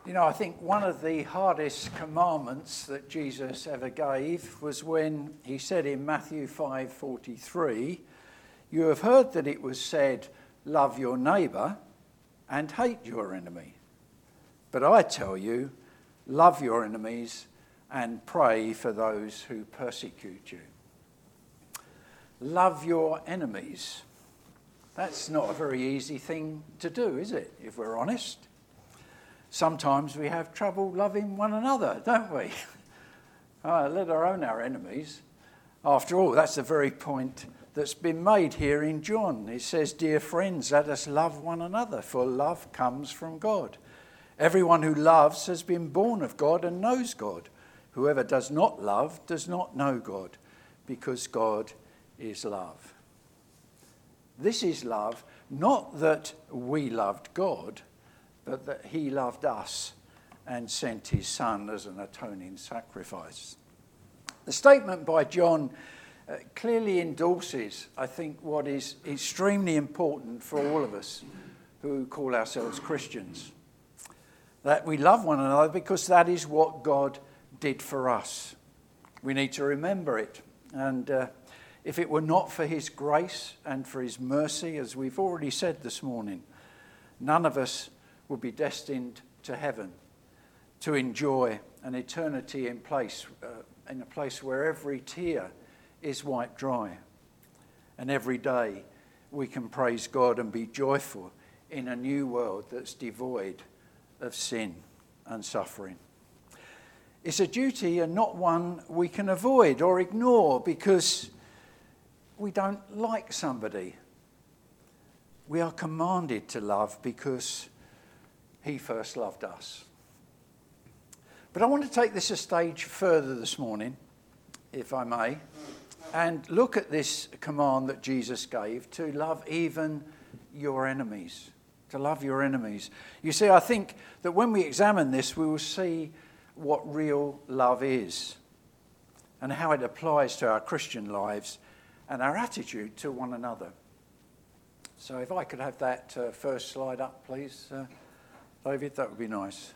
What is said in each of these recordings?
You know, I think one of the hardest commandments that Jesus ever gave was when he said in Matthew 5:43, "You have heard that it was said, 'Love your neighbour and hate your enemy.' But I tell you, love your enemies and pray for those who persecute you." Love your enemies. That's not a very easy thing to do, is it, if we're honest? Sometimes we have trouble loving one another, don't we? Let alone our enemies. After all, that's the very point that's been made here in John. It says, "Dear friends, let us love one another, for love comes from God. Everyone who loves has been born of God and knows God. Whoever does not love does not know God, because God is love." This is love, not that we loved God, but that he loved us and sent his Son as an atoning sacrifice. The statement by John clearly endorses, I think, what is extremely important for all of us who call ourselves Christians. That we love one another because that is what God did for us. We need to remember it. And if it were not for his grace and for his mercy, as we've already said this morning, none of us would be destined to heaven, to enjoy an eternity in a place where every tear is wiped dry. And every day we can praise God and be joyful in a new world that's devoid of sin and suffering. It's a duty and not one we can avoid or ignore because we don't like somebody. We are commanded to love because he first loved us. But I want to take this a stage further this morning, if I may, and look at this command that Jesus gave to love even your enemies, to love your enemies. You see, I think that when we examine this, we will see what real love is and how it applies to our Christian lives and our attitude to one another. So if I could have that first slide up, please, David, that would be nice.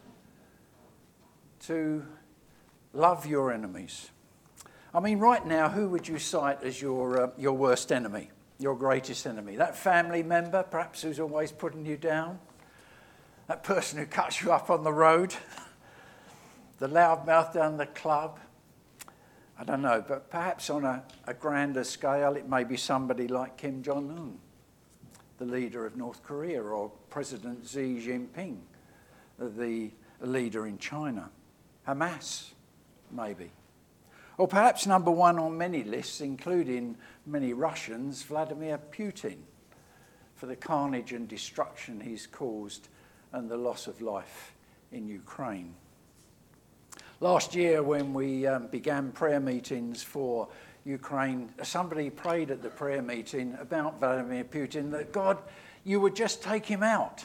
To love your enemies. I mean, right now, who would you cite as your worst enemy, your greatest enemy? That family member, perhaps, who's always putting you down? That person who cuts you up on the road? The loudmouth down the club? I don't know, but perhaps on a grander scale, it may be somebody like Kim Jong-un, the leader of North Korea, or President Xi Jinping, the leader in China. Hamas, maybe. Or perhaps number one on many lists, including many Russians, Vladimir Putin, for the carnage and destruction he's caused and the loss of life in Ukraine. Last year, when we began prayer meetings for Ukraine, somebody prayed at the prayer meeting about Vladimir Putin that God, you would just take him out.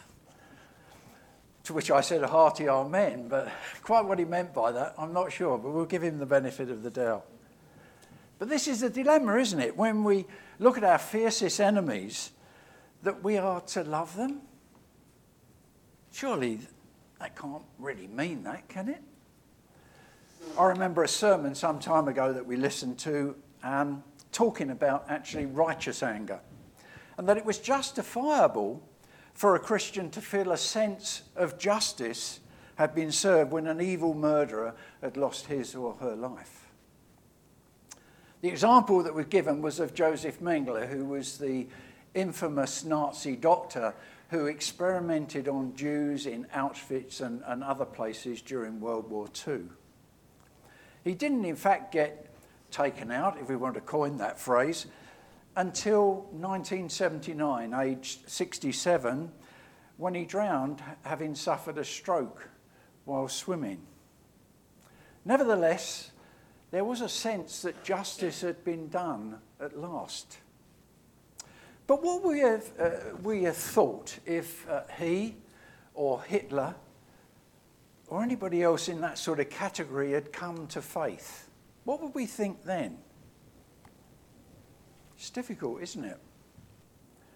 To which I said a hearty amen, but quite what he meant by that, I'm not sure, but we'll give him the benefit of the doubt. But this is the dilemma, isn't it? When we look at our fiercest enemies, that we are to love them? Surely that can't really mean that, can it? I remember a sermon some time ago that we listened to talking about actually righteous anger, and that it was justifiable for a Christian to feel a sense of justice had been served when an evil murderer had lost his or her life. The example that was given was of Joseph Mengele, who was the infamous Nazi doctor who experimented on Jews in Auschwitz and other places during World War II. He didn't, in fact, get taken out, if we want to coin that phrase, until 1979, aged 67, when he drowned, having suffered a stroke while swimming. Nevertheless, there was a sense that justice had been done at last. But what would we have thought if he or Hitler or anybody else in that sort of category had come to faith? What would we think then? It's difficult, isn't it?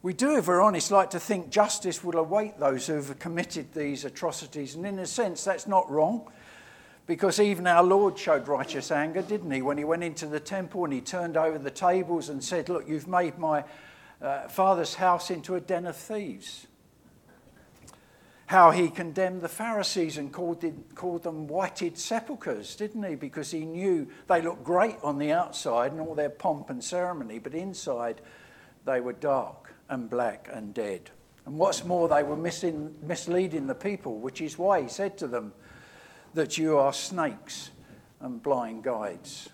We do, if we're honest, like to think justice will await those who have committed these atrocities. And in a sense, that's not wrong, because even our Lord showed righteous anger, didn't he? When he went into the temple and he turned over the tables and said, look, you've made my Father's house into a den of thieves. How he condemned the Pharisees and called them whited sepulchres, didn't he? Because he knew they looked great on the outside and all their pomp and ceremony, but inside they were dark and black and dead. And what's more, they were misleading the people, which is why he said to them that you are snakes and blind guides.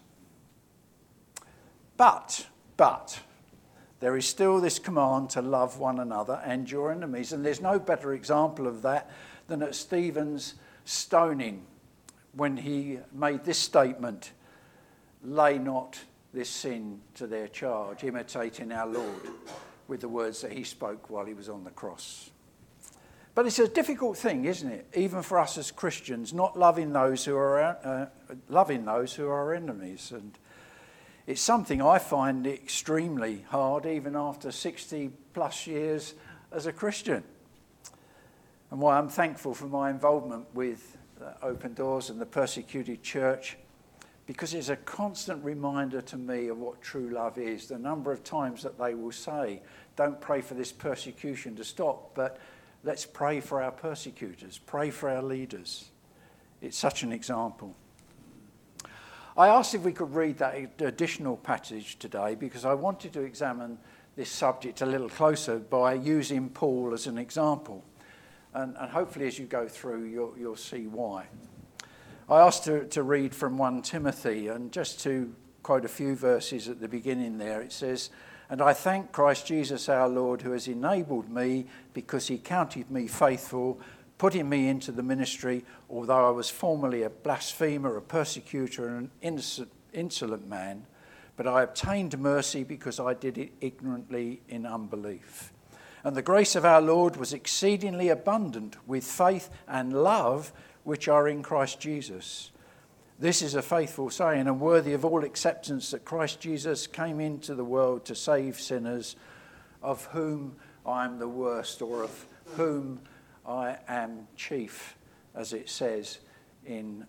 But there is still this command to love one another and your enemies. And there's no better example of that than at Stephen's stoning, when he made this statement, lay not this sin to their charge, imitating our Lord with the words that he spoke while he was on the cross. But it's a difficult thing, isn't it? Even for us as Christians, not loving those who are our enemies. And it's something I find extremely hard, even after 60 plus years as a Christian. And why I'm thankful for my involvement with Open Doors and the persecuted church, because it's a constant reminder to me of what true love is. The number of times that they will say, don't pray for this persecution to stop, but let's pray for our persecutors, pray for our leaders. It's such an example. I asked if we could read that additional passage today because I wanted to examine this subject a little closer by using Paul as an example. And hopefully as you go through, you'll see why. I asked to read from 1 Timothy, and just to quote a few verses at the beginning there, it says, "And I thank Christ Jesus our Lord, who has enabled me, because he counted me faithful, putting me into the ministry, although I was formerly a blasphemer, a persecutor, and an insolent man. But I obtained mercy because I did it ignorantly in unbelief. And the grace of our Lord was exceedingly abundant with faith and love, which are in Christ Jesus. This is a faithful saying and worthy of all acceptance, that Christ Jesus came into the world to save sinners, of whom I am the worst, or of whom I am chief, as it says in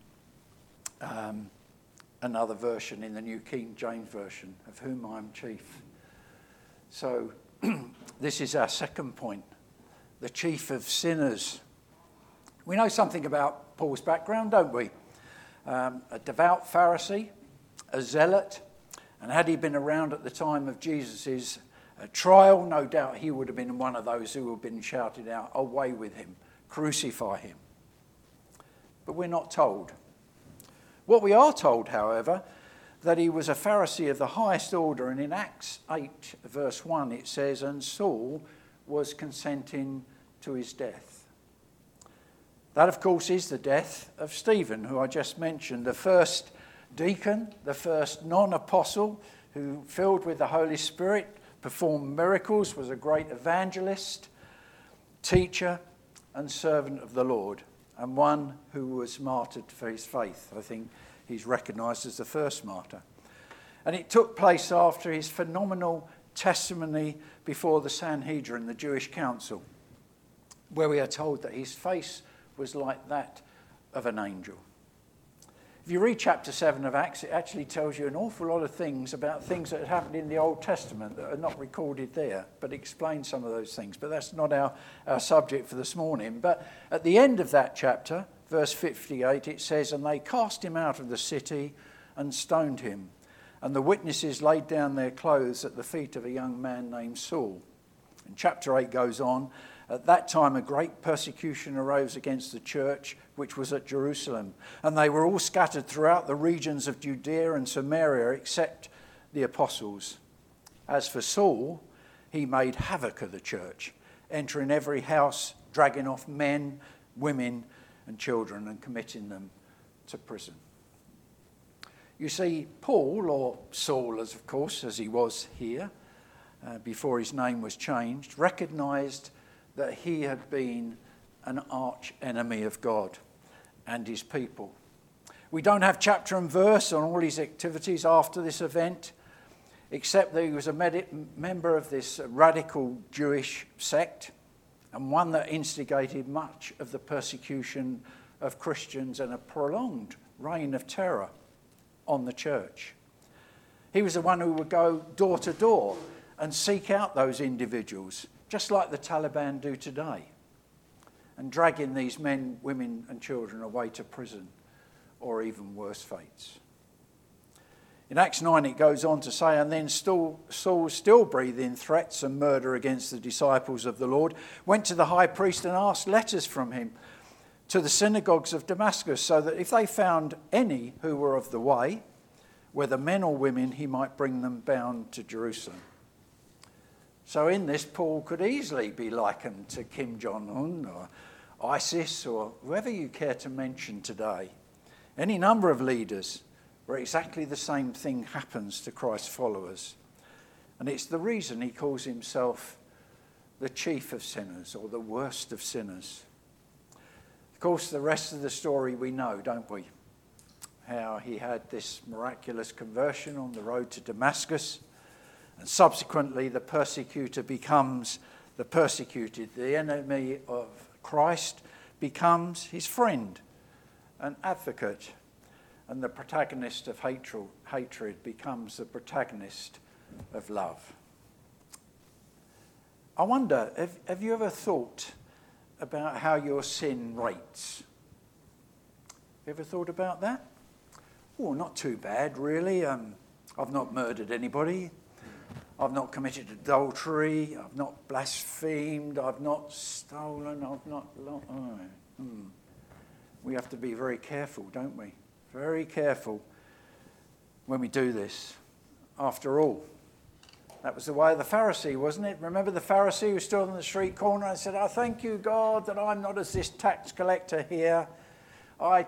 another version, in the New King James Version, of whom I am chief." So this is our second point, the chief of sinners. We know something about Paul's background, don't we? A devout Pharisee, a zealot, and had he been around at the time of Jesus' trial, no doubt he would have been one of those who would have been shouted out, "Away with him, crucify him." But we're not told. What we are told, however, that he was a Pharisee of the highest order, and in Acts 8 verse 1 it says, "And Saul was consenting to his death." That, of course, is the death of Stephen, who I just mentioned, the first deacon, the first non-apostle, who, filled with the Holy Spirit, performed miracles, was a great evangelist, teacher, and servant of the Lord, and one who was martyred for his faith. I think he's recognised as the first martyr. And it took place after his phenomenal testimony before the Sanhedrin, the Jewish council, where we are told that his face was like that of an angel. If you read chapter 7 of Acts, it actually tells you an awful lot of things about things that had happened in the Old Testament that are not recorded there, but explain some of those things. But that's not our subject for this morning. But at the end of that chapter, verse 58, it says, "And they cast him out of the city and stoned him. And the witnesses laid down their clothes at the feet of a young man named Saul." And chapter 8 goes on, "At that time a great persecution arose against the church, which was at Jerusalem. And they were all scattered throughout the regions of Judea and Samaria, except the apostles. As for Saul, he made havoc of the church, entering every house, dragging off men, women, and children, and committing them to prison." You see, Paul, or Saul, as of course, as he was here, before his name was changed, recognised that he had been an arch enemy of God and his people. We don't have chapter and verse on all his activities after this event. except that he was a member of this radical Jewish sect, and one that instigated much of the persecution of Christians and a prolonged reign of terror on the church. He was the one who would go door to door and seek out those individuals, just like the Taliban do today, and dragging these men, women and children away to prison or even worse fates. In Acts 9 it goes on to say, and then Saul, still breathing threats and murder against the disciples of the Lord, went to the high priest and asked letters from him to the synagogues of Damascus, so that if they found any who were of the way, whether men or women, he might bring them bound to Jerusalem. So in this, Paul could easily be likened to Kim Jong-un or ISIS or whoever you care to mention today. Any number of leaders where exactly the same thing happens to Christ's followers. And it's the reason he calls himself the chief of sinners or the worst of sinners. Of course, the rest of the story we know, don't we? How he had this miraculous conversion on the road to Damascus, and subsequently the persecutor becomes the persecuted. The enemy of Christ becomes his friend, an advocate, and the protagonist of hatred becomes the protagonist of love. I wonder, have you ever thought about how your sin rates? Have you ever thought about that? Oh, not too bad, really. I've not murdered anybody. I've not committed adultery. I've not blasphemed. I've not stolen. I've not... We have to be very careful, don't we? Very careful when we do this. After all, that was the way of the Pharisee, wasn't it? Remember the Pharisee who stood on the street corner and said, I thank you, God, that I'm not as this tax collector here. I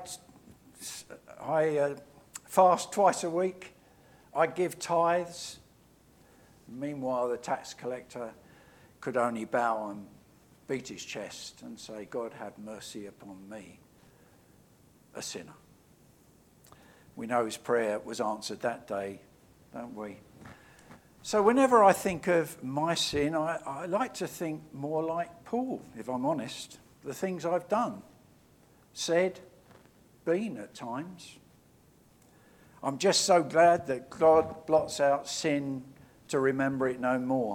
fast twice a week. I give tithes. Meanwhile, the tax collector could only bow and beat his chest and say, God, have mercy upon me, a sinner. We know his prayer was answered that day, don't we? So whenever I think of my sin, I like to think more like Paul, if I'm honest. The things I've done, said, been at times. I'm just so glad that God blots out sin to remember it no more.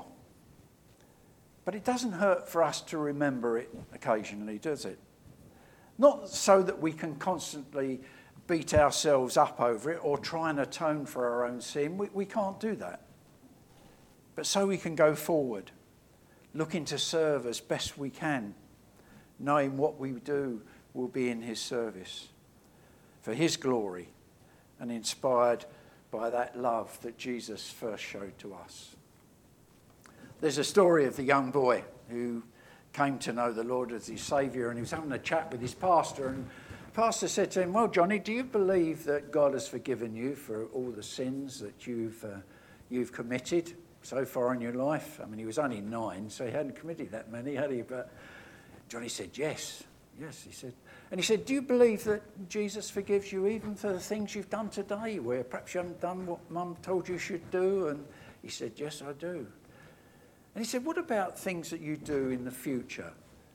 But it doesn't hurt for us to remember it occasionally, does it? Not so that we can constantly beat ourselves up over it or try and atone for our own sin. We can't do that. But so we can go forward, looking to serve as best we can, knowing what we do will be in his service, for his glory, and inspired by that love that Jesus first showed to us. There's a story of the young boy who came to know the Lord as his Saviour, and he was having a chat with his pastor, and the pastor said to him, well, Johnny, do you believe that God has forgiven you for all the sins that you've committed so far in your life? I mean, he was only 9, so he hadn't committed that many, had he? But Johnny said, yes, he said. And he said, do you believe that Jesus forgives you even for the things you've done today, where perhaps you haven't done what Mum told you should do? And he said, yes, I do. And he said, what about things that you do in the future?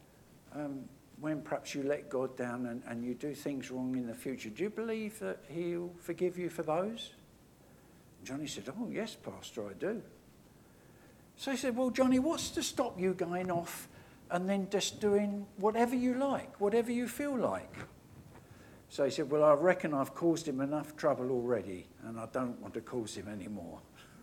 When perhaps you let God down and you do things wrong in the future, do you believe that he'll forgive you for those? And Johnny said, oh, yes, Pastor, I do. So he said, well, Johnny, what's to stop you going off and then just doing whatever you like, whatever you feel like? So he said, well, I reckon I've caused him enough trouble already, and I don't want to cause him any more.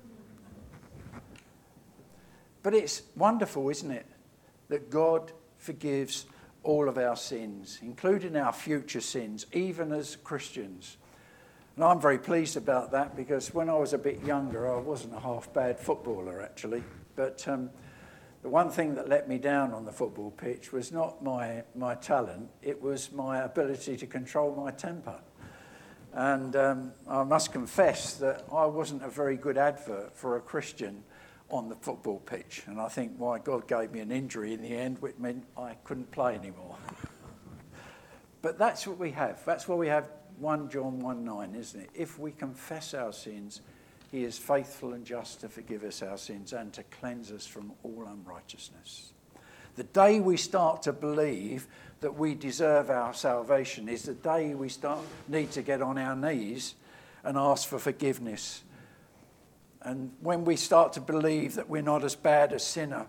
But it's wonderful, isn't it, that God forgives all of our sins, including our future sins, even as Christians. And I'm very pleased about that, because when I was a bit younger, I wasn't a half-bad footballer, actually. But the one thing that let me down on the football pitch was not my talent, it was my ability to control my temper. And I must confess that I wasn't a very good advert for a Christian on the football pitch, and I think why God gave me an injury in the end, which meant I couldn't play anymore. But that's what we have. That's why we have 1 John 1:9, isn't it? If we confess our sins, He is faithful and just to forgive us our sins and to cleanse us from all unrighteousness. The day we start to believe that we deserve our salvation is the day we need to get on our knees and ask for forgiveness. And when we start to believe that we're not as bad a sinner,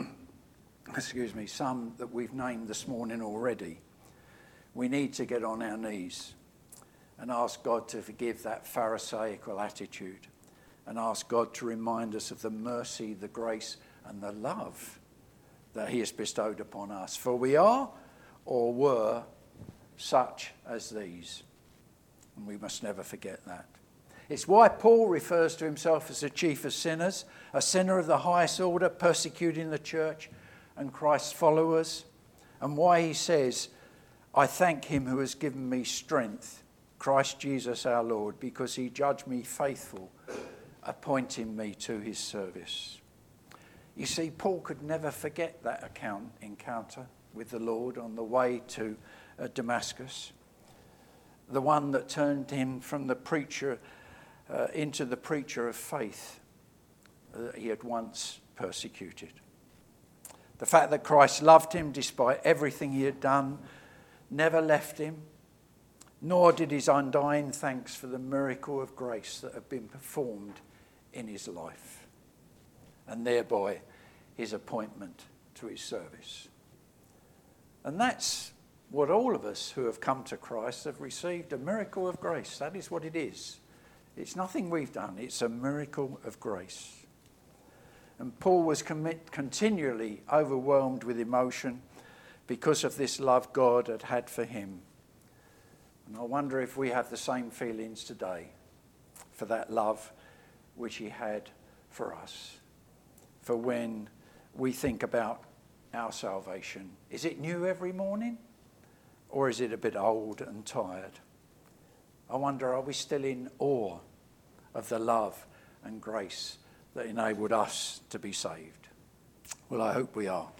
some that we've named this morning already, we need to get on our knees and ask God to forgive that Pharisaical attitude and ask God to remind us of the mercy, the grace and the love that he has bestowed upon us. For we are or were such as these. And we must never forget that. It's why Paul refers to himself as the chief of sinners, a sinner of the highest order, persecuting the church and Christ's followers, and why he says, I thank him who has given me strength, Christ Jesus our Lord, because he judged me faithful, appointing me to his service. You see, Paul could never forget that encounter with the Lord on the way to Damascus, the one that turned him from the preacher into the preacher of faith that he had once persecuted. The fact that Christ loved him despite everything he had done, never left him, nor did his undying thanks for the miracle of grace that had been performed in his life, and thereby his appointment to his service. And that's what all of us who have come to Christ have received, a miracle of grace. That is what it is. It's nothing we've done. It's a miracle of grace. And Paul was continually overwhelmed with emotion because of this love God had had for him. And I wonder if we have the same feelings today for that love which he had for us. For when we think about our salvation, is it new every morning? Or is it a bit old and tired? I wonder, are we still in awe of the love and grace that enabled us to be saved? Well, I hope we are.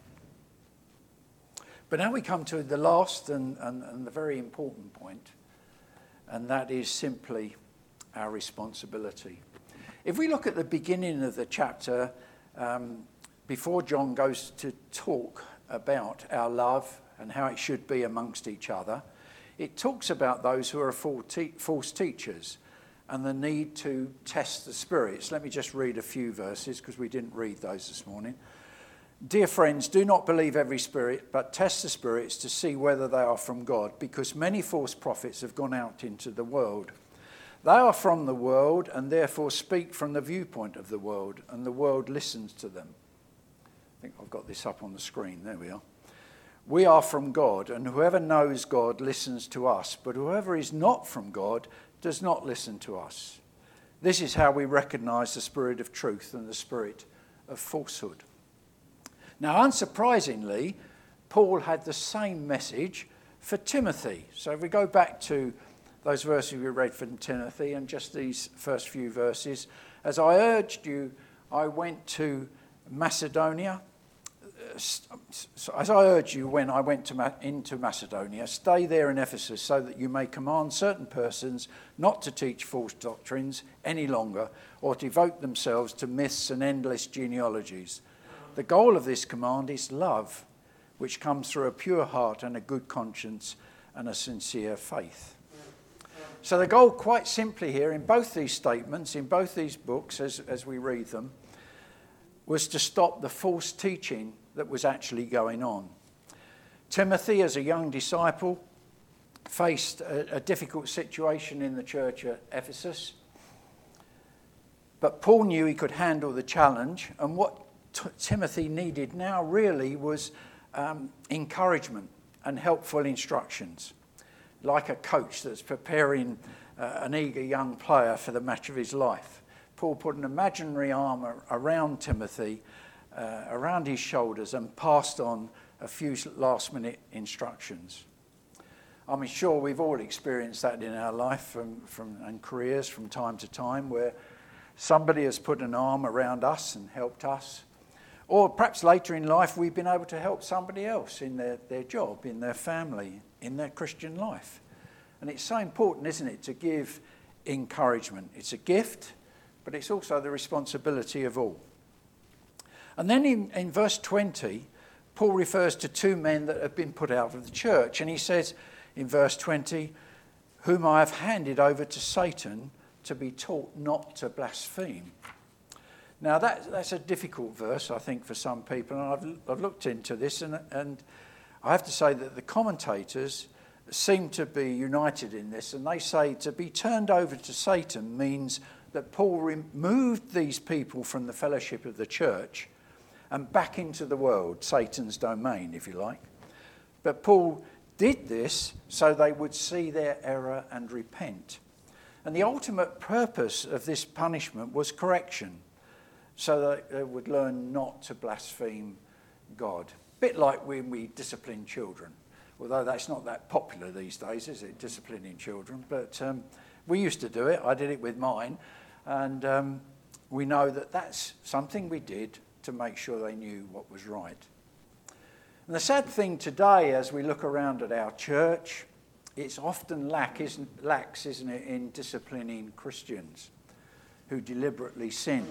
But now we come to the last and the very important point, and that is simply our responsibility. If we look at the beginning of the chapter, before John goes to talk about our love and how it should be amongst each other, it talks about those who are false teachers and the need to test the spirits. Let me just read a few verses because we didn't read those this morning. Dear friends, do not believe every spirit, but test the spirits to see whether they are from God, because many false prophets have gone out into the world. They are from the world and therefore speak from the viewpoint of the world, and the world listens to them. I think I've got this up on the screen. There we are. We are from God, and whoever knows God listens to us, but whoever is not from God does not listen to us. This is how we recognize the spirit of truth and the spirit of falsehood. Now, unsurprisingly, Paul had the same message for Timothy. So if we go back to those verses we read from Timothy and just these first few verses, as I urged you, I went to Macedonia. As I urged you when I went into Macedonia, stay there in Ephesus so that you may command certain persons not to teach false doctrines any longer or devote themselves to myths and endless genealogies. The goal of this command is love, which comes through a pure heart and a good conscience and a sincere faith. So the goal, quite simply here, in both these statements, in both these books, as we read them, was to stop the false teaching that was actually going on. Timothy, as a young disciple, faced a difficult situation in the church at Ephesus. But Paul knew he could handle the challenge, and what Timothy needed now really was encouragement and helpful instructions, like a coach that's preparing an eager young player for the match of his life. Paul put an imaginary arm around Timothy, around his shoulders, and passed on a few last-minute instructions. I'm sure we've all experienced that in our life and careers from time to time, where somebody has put an arm around us and helped us. Or perhaps later in life, we've been able to help somebody else in their job, in their family, in their Christian life. And it's so important, isn't it, to give encouragement. It's a gift but it's also the responsibility of all. And then in verse 20, Paul refers to two men that have been put out of the church. And he says in verse 20, whom I have handed over to Satan to be taught not to blaspheme. Now that's a difficult verse, I think, for some people. And I've looked into this, and I have to say that the commentators seem to be united in this. And they say to be turned over to Satan means that Paul removed these people from the fellowship of the church and back into the world, Satan's domain, if you like. But Paul did this so they would see their error and repent. And the ultimate purpose of this punishment was correction, so that they would learn not to blaspheme God. A bit like when we discipline children, although that's not that popular these days, is it, disciplining children? But we used to do it. I did it with mine. And we know that that's something we did to make sure they knew what was right. And the sad thing today, as we look around at our church, it's often lacks, isn't it, in disciplining Christians who deliberately sin.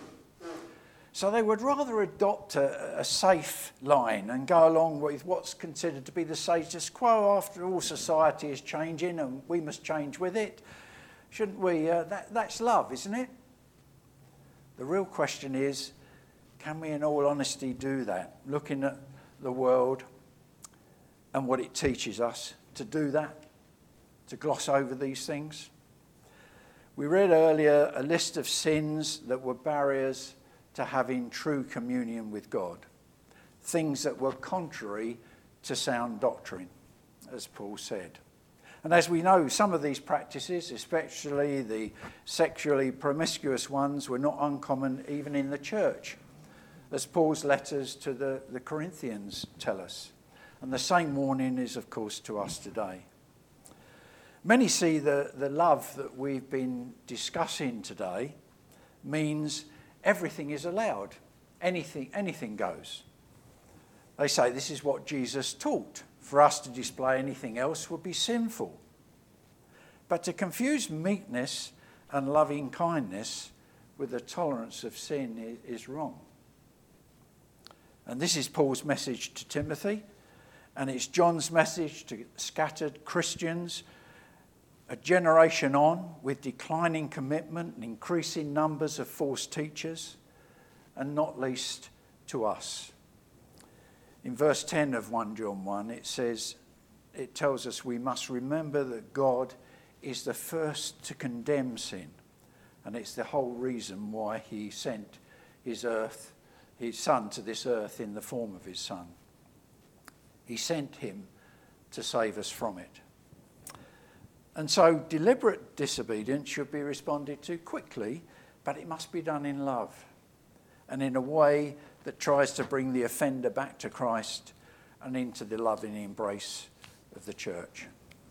So they would rather adopt a safe line and go along with what's considered to be the status quo. After all, society is changing and we must change with it. Shouldn't we? That's love, isn't it? The real question is, can we in all honesty do that? Looking at the world and what it teaches us, to do that, to gloss over these things. We read earlier a list of sins that were barriers to having true communion with God, things that were contrary to sound doctrine, as Paul said. And as we know, some of these practices, especially the sexually promiscuous ones, were not uncommon even in the church, as Paul's letters to the Corinthians tell us. And the same warning is, of course, to us today. Many see the love that we've been discussing today means everything is allowed. Anything goes. They say this is what Jesus taught. For us to display anything else would be sinful. But to confuse meekness and loving kindness with the tolerance of sin is wrong. And this is Paul's message to Timothy, and it's John's message to scattered Christians, a generation on with declining commitment and increasing numbers of false teachers, and not least to us. In verse 10 of 1 John 1, it tells us we must remember that God is the first to condemn sin. And it's the whole reason why he sent his son to this earth in the form of his son. He sent him to save us from it. And so deliberate disobedience should be responded to quickly, but it must be done in love and in a way that tries to bring the offender back to Christ and into the loving embrace of the church.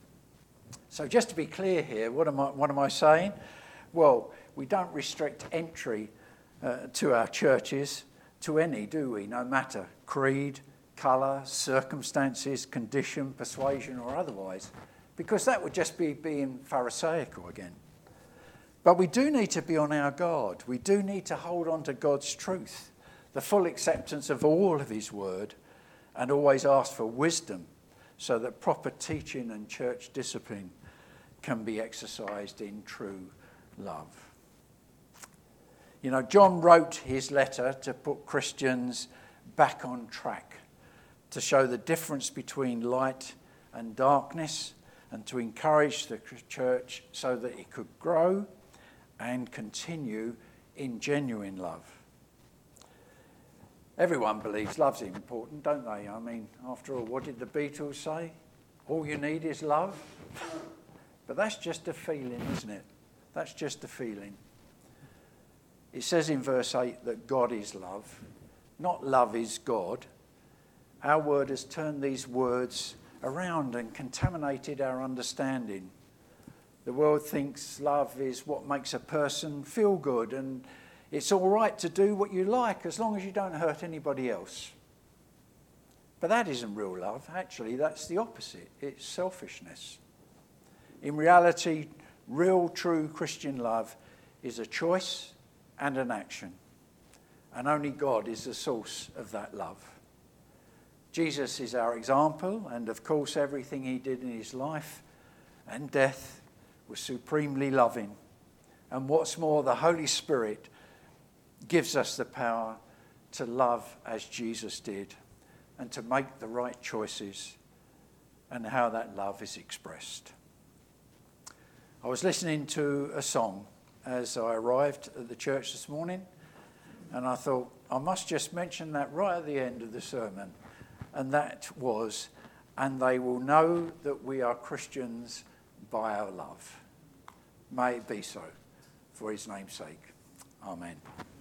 So just to be clear here, what am I saying? Well, we don't restrict entry to our churches to any, do we? No matter creed, colour, circumstances, condition, persuasion or otherwise, because that would just be being pharisaical again. But we do need to be on our guard. We do need to hold on to God's truth, the full acceptance of all of his word, and always ask for wisdom so that proper teaching and church discipline can be exercised in true love. You know, John wrote his letter to put Christians back on track, to show the difference between light and darkness, and to encourage the church so that it could grow and continue in genuine love. Everyone believes love's important, don't they? I mean, after all, what did the Beatles say? All you need is love. But that's just a feeling, isn't it? That's just a feeling. It says in verse 8 that God is love, not love is God. Our word has turned these words around and contaminated our understanding. The world thinks love is what makes a person feel good, and it's all right to do what you like as long as you don't hurt anybody else. But that isn't real love. Actually, that's the opposite. It's selfishness. In reality, real, true Christian love is a choice and an action. And only God is the source of that love. Jesus is our example, and of course everything he did in his life and death was supremely loving. And what's more, the Holy Spirit gives us the power to love as Jesus did and to make the right choices, and how that love is expressed. I was listening to a song as I arrived at the church this morning, and I thought I must just mention that right at the end of the sermon, and that was, "And they will know that we are Christians by our love." May it be so, for his name's sake. Amen.